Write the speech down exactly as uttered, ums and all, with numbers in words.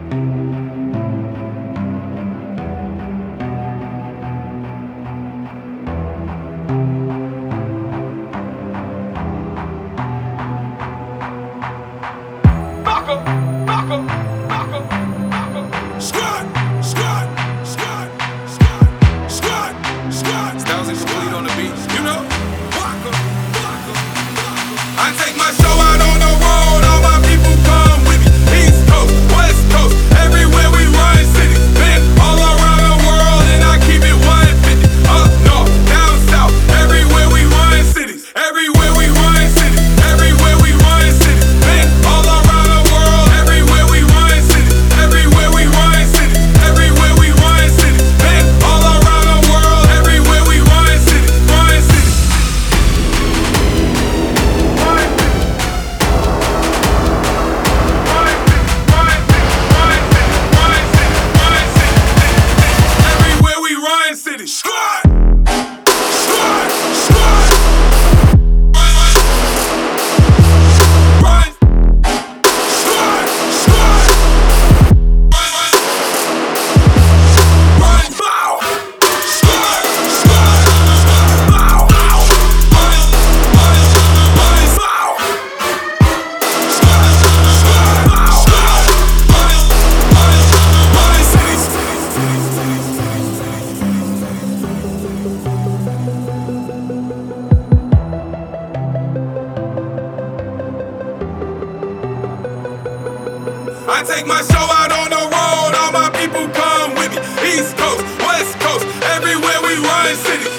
I take my show out on the road, all my people come with me. East Coast, West Coast, everywhere we run cities. Been all around the world and I keep it one fifty. Up north, down south, everywhere we run cities. Everywhere we run cities, everywhere we run cities. Been all around the world, everywhere we run cities. Everywhere we run cities, everywhere we run cities. Been all around the world, everywhere we run cities. Run cities. City. Squad! Squad! Squad! Run! Run! Squad! Squad! Run! Run! Bow! Squad! Squad! Bow! Bow! Run! Run! Run! Bow! Squad! Squad! Bow! Squad! Run! Run! Run! City! I take my show out on the road, all my people come with me. East Coast, West Coast, everywhere we run cities.